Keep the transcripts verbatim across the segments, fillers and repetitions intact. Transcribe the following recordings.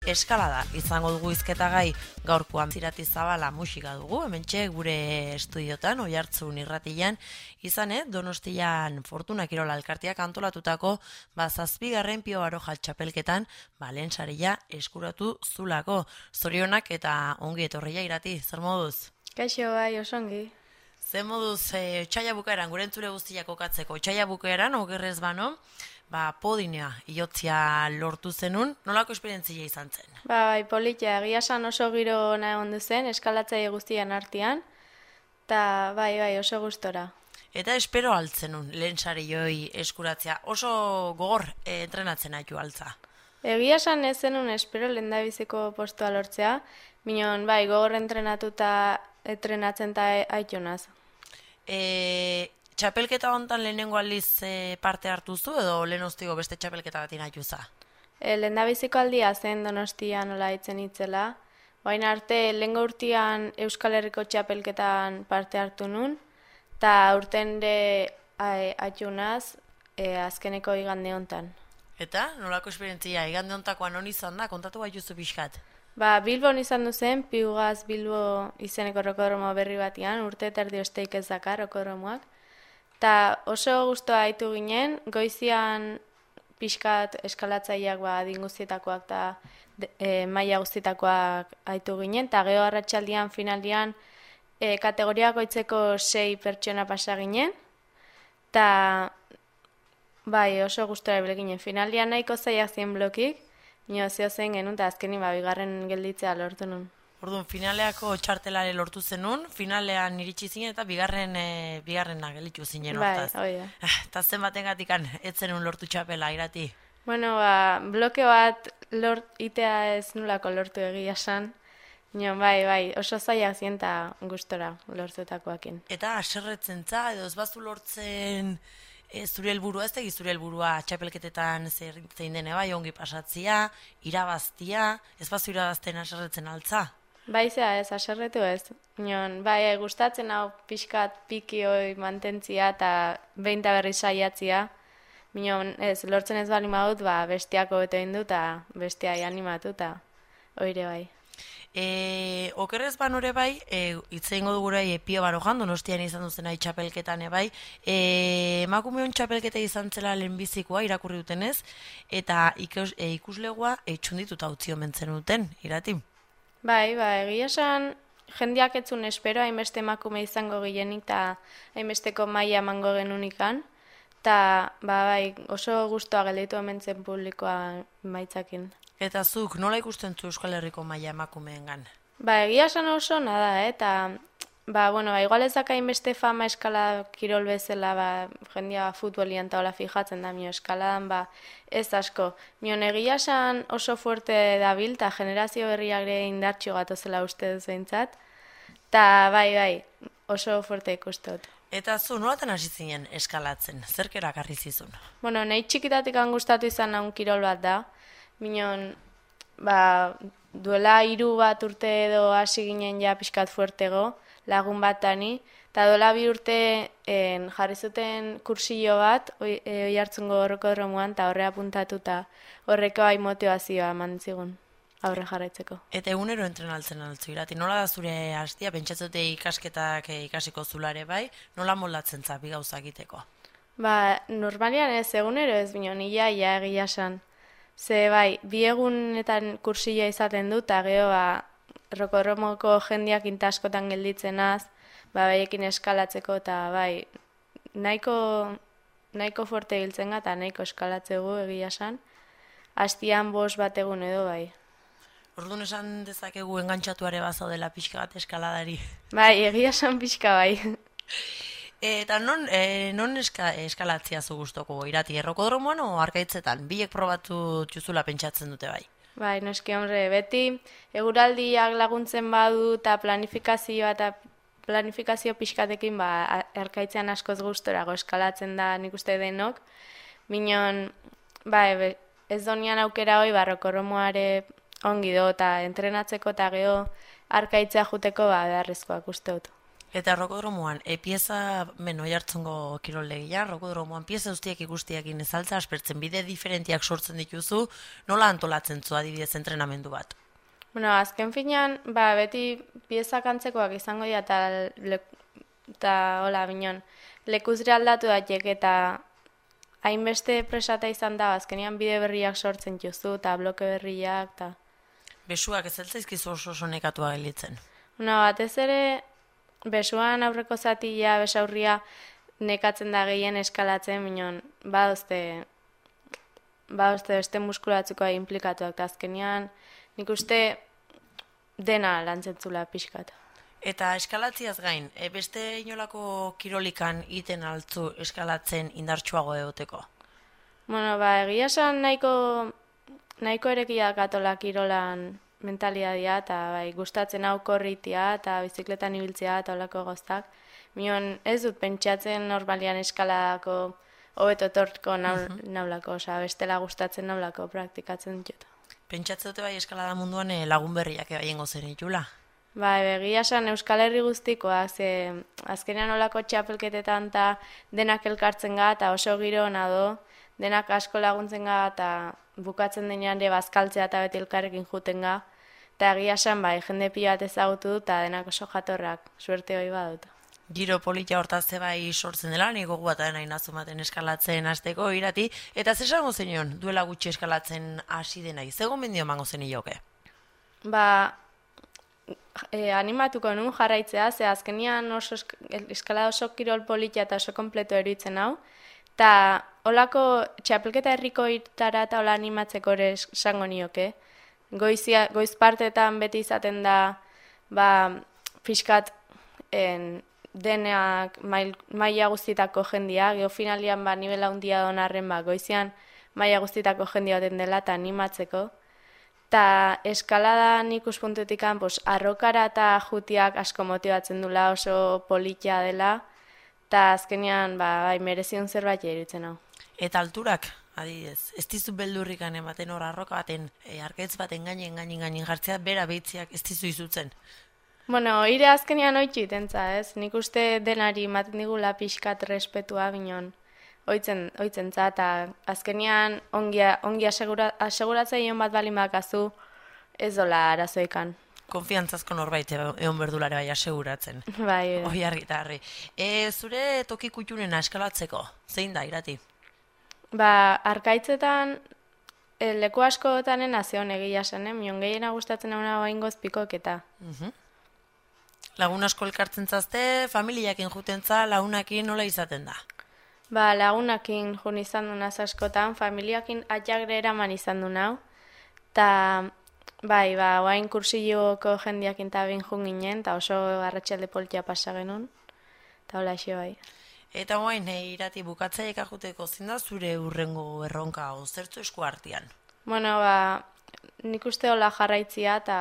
Eskalada izango dugu hizketagai gaurkoan Zirati Zabala musika dugu, hementxe gure estudiotan, Oihartzun irratian, izan, eh, Donostian Fortuna Kirola Elkarteak antolatutako ba, zazpigarren Pio Baroja txapelketan, ba, lehen saria eskuratu zulako. Zorionak eta ongi etorria Irati, zer moduz? Kaixo, bai, osongi. Zer moduz, e, otsaila bukaeran, gure entzule guztiak kokatzeko, otsaila bukaeran, okerrez bano, ba, podinea iotzia lortu zenun, nolako esperientzia izan zen? Ba, bai, politia, egia esan oso giro nahi ondu zen, eskalatzaile guztian artean, eta bai, bai, oso gustora. Eta espero altzenun, lehen sari joi eskuratzea, oso gogor e, entrenatzen haitu altza. Egia esan ez zenun espero lehendabiziko postua lortzea, minon, bai, gogor entrenatuta entrenatzen eta aitunaz. E, txapelketa hontan lehenengo aldiz e, parte hartuzu edo lehen ostigo beste txapelketa batin haituza? E, lehendabiziko aldia zen Donostian nola itzen itzela, baina arte lehengo urtean Euskal Herriko txapelketan parte hartu nun, eta urten de aitunaz e, azkeneko igande hontan. Eta, nolako esperientzia, igande hontakoan non izan da, kontatu baituzu pixkat? Ba, Bilbon izan duzen, Piugaz Bilbo izeneko rokodromo berri batian, urte eta erdi osteik ez dakar rokodromoak. Ta oso gustoa haitu ginen, goizian pixkat eskalatzaileak ba, adin guztietakoak eta e, maila guztietakoak haitu ginen, eta geho arratsaldean finalian e, kategoriako itzeko sei pertsona pasa ginen, eta bai oso gustora ebile ginen. Finalian nahiko zaiak zien blokik, nio zeo zen genuen, eta azkenin ba, bigarren gelditzea lortu nun. Orduan, finaleako txartelare lortu zenun, finalean iritsi zinen eta bigarren, e, bigarrena gelditu zinen hortaz. Bai, oia. Eta zenbaten gatikan, ez zenun lortu txapela, Irati? Bueno, ba, bloke bat lort, itea ez nulako lortu egia esan. Nio, bai, bai, oso zaiak zien eta gustora lortutakoakin. Eta aserretzen za, edo ez bazu lortzen e, zure helburua, ez tegi zure helburua txapelketetan zer, zein dene bai, ongi pasatzia, irabaztia, ez bazu irabazten aserretzen altza? Baizea ez, aserretu ez. Nion, bai, gustatzen hau pixkat piki hoi mantentzia eta behin eta berri saiatzia. Minon, ez, lortzen ez bali maut, ba, bestiako beto indu eta bestiai animatu eta oire bai. E, okerrez ban ore bai, e, itzeingo dugura e, Pio Barojan, Donostian izan duzen nahi txapelketan bai, e, emakumeon txapelketa izan zela lehenbizikoa irakurri dutenez, eta ikus, e, ikuslegua eitxundituta utzi omentzen duten, Irati? Bai, ba, egia esan, jendeak etzun espero, hainbeste emakume izango gilenik eta hainbesteko maila emango genunikan. Eta, ba, bai, oso gustoa gelditu omentzen publikoa maitzakin. Eta zuk, nola ikusten zu Euskal Herriko maila emakumeengan? Ba, egia esan oso nada, eh? Eta, ba, bueno, ba, igual ez daka hainbeste fama eskala kirol bezala, ba, jendia futbolian eta hola fijatzen da, mio eskaladan, ba, ez asko. Mion egia esan oso fuerte dabil, eta generazio berriak ere indartxo gatozela uste duzentzat. Eta, bai, bai, oso fuerte ikustot. Eta zu, nolatan hasi zinen eskalatzen? Zerk erakarri zizun? Bueno, nahi txikitatik gustatu izan naun kirol bat da. Minon, ba, duela hiru bat urte edo hasi ginen ja pixkat fuertego, lagun bat tani. Eta duela bi urte en, jarri zuten kursillo bat, oi, e, Oihartzungo rokodromoan, eta horre apuntatu eta horreko bai motivazioa eman zigun aurre jarraitzeko. Eta egunero entrenaltzen altzu, Irati, nola da zure hastia, pentsatzute ikasketak ikasiko zulare bai, nola moldatzen za bi gauza egiteko? Ba, normalian ez, egunero ez binon, ia, ia egia esan. Ze bai, bi egunetan kursilloa izaten dut, eta geho, ba, rokodromoko jendiak intaskotan gelditzenaz, ba, baiekin eskalatzeko, eta bai, nahiko, nahiko fuerte biltzen eta nahiko eskalatzegu egia esan, hastian bost bat egun edo bai. Orduan esan dezakegu engantzatuare bazaudela pixka bat eskaladari. Bai, egia esan pixka bai. Eta non, e, non eska, eskalatzia zu gustoko, Irati, errokodromoan o arkaitzetan? Biek probatu txuzula pentsatzen dute bai? Bai, noski hombre, beti eguraldiak laguntzen badu eta planifikazioa eta planifikazio pixkatekin ba, arkaitzean askoz gustorago eskalatzen da nik uste denok. Minon, bai, ez donian aukera hoi barrokorromoare ongi do eta entrenatzeko eta geho arkaitzea juteko ba, beharrezkoak uste dut. Eta rokodromoan, e, pieza, beno, jartzungo kiroldegia, rokodromoan pieza guztiak ikustiakin ezaltza, aspertzen bide diferentiak sortzen dituzu, nola antolatzen zu adibidez entrenamendu bat? Bueno, azken finean, ba, beti piezak antzekoak izango dira, eta, le, eta hola, binon, lekuzre aldatu datek, eta hainbeste presata izan da, azkenean bide berriak sortzen juzu, eta bloke berriak, eta... Besuak ez zeltzaizkizu oso oso nekatua gelitzen? Bueno, batez ere, besuan aurreko zatila, besaurria, nekatzen da gehien eskalatzen, minon, badozte, badozte beste muskulatzukoa implikatuak, eta azkenean, nik uste dena lantzentzula pixkat. Eta eskalatziaz gain, e, beste inolako kirolikan iten altzu eskalatzen indartsuago egoteko? Bueno, ba, egia esan nahiko, nahiko erekia katola kirolan mentalidadia, eta bai, gustatzen hau korritia, eta bizikletan ibiltzea, eta olako goztak. Mion, ez dut pentsatzen normalian eskaladako hobeto tortko naulako, oza, bestela gustatzen naulako praktikatzen dut. Pentsatze dute bai eskalada munduan e, lagun berriak ebaien gozen itula? Ba, egia esan Euskal Herri guztikoak, ze azkenean olako txapelketetan eta denak elkartzen ga, eta oso giro hona do, denak asko laguntzen ga, eta bukatzen denean ere bazkaltzea eta beti elkarrekin juten ga, eta egia esan bai, jende pila bat ezagutu dut, eta denak oso jatorrak, suerte hori badut. Giro politia hortaz bai sortzen dela, niko guata nahi nazumaten eskalatzen hasteko irati, eta zesango zenion duela gutxi eskalatzen hasi denai, zego mendio mango zen ioke? Ba, e, animatuko nun jarraitzea, ze azkenian oso esk eskalada oso kirol politia eta oso kompleto eruditzen hau, eta holako txapelketa herriko itara eta hola animatzeko ere esango nioke. Goizia, goiz partetan beti izaten da, ba, pixkat en, denak mail, maila guztitako jendia, geofinalian ba, nivela handia donarren ba, goizian maila guztitako jendia baten dela eta animatzeko. Ta eskaladan ikuspuntutik pues, arrokara eta jutiak asko motibatzen dula oso politia dela, eta azkenean ba, bai, merezion zerbait iruditzen hau. Eta alturak, adibidez, ez dizu beldurrikan ematen hor arroka baten, e, arkaitz baten gainen, gainen, gainen jartzea, bera behitziak ez dizu izutzen. Bueno, ire azkenean oitxu itentza, ez? Nik uste denari ematen digula pixkat respetua binon. Oitzen, oitzentza, eta azkenean ongi, ongi asegura, aseguratzaion bat balin bakazu ez dola arazoikan. Konfiantzazko norbait egon berdulare bai aseguratzen. Bai, bai. Oi argi eta argi. E, zure toki kutxunena eskalatzeko, zein da, irati? Ba, arkaitzetan e, leku askotanen azion egia zen, eh? Mion gehiena gustatzen hauna baingoz pikoketa. Uh-huh. Lagun asko elkartzen zazte, familiakin jutentza, lagunakin nola izaten da? Ba, lagunakin jun izan du naz askotan, familiakin atxagre eraman izan du nau. Ta, bai, ba, oain kursiloko jendiakin eta bin jun ginen, eta oso arratsalde politia pasa genuen. Eta hola xe bai. Eta oain, e, irati bukatzaiek ajuteko zinda zure urrengo erronka ozertu esku artean? Bueno, ba, nik uste hola jarraitzia, eta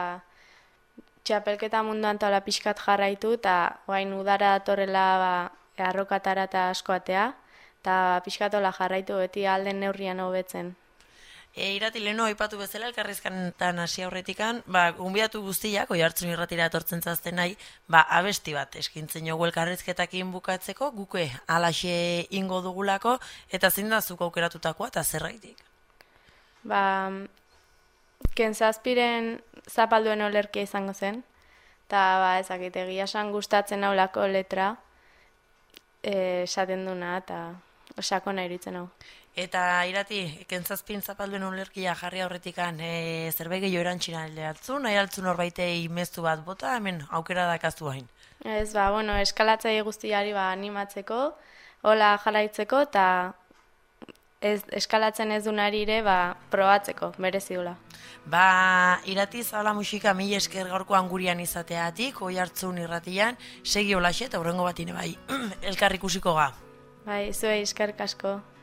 txapelketa munduan eta hola pixkat jarraitu, eta oain udara datorrela ba, arrokatara eta askoatea, eta pixkat hola jarraitu beti alden neurrian hobetzen. E, irati leheno aipatu bezala elkarrizkanetan hasi aurretikan, ba, gonbidatu guztiak, Oihartzun irratira etortzen zazten nahi, ba, abesti bat eskintzen jogu elkarrizketakin bukatzeko, guke alaxe ingo dugulako, eta zein da zuk aukeratutakoa eta zerraitik? Ba, kentzazpiren zapalduen olerkia izango zen, eta ba, ezakit, egia esan gustatzen haulako letra, esaten duna, eta osako nahi iruditzen hau. Eta irati, kentzazpin zapalduen olerkia jarri aurretikan e, zerbait gehiago erantxina altzun, nahi altzun horbaitei meztu bat bota, hemen aukera dakaztu hain. Ez, ba, bueno, eskalatzaile guztiari ba, animatzeko, hola jarraitzeko, eta ez, eskalatzen ez dunari ere ba, probatzeko, merezi dula. Ba, irati zabala musika mila esker gaurkoan gurian izateatik, Oihartzun irratian, segi holaxe eta hurrengo batine bai, elkar ikusiko ga. Bai, zuei eskerrik asko.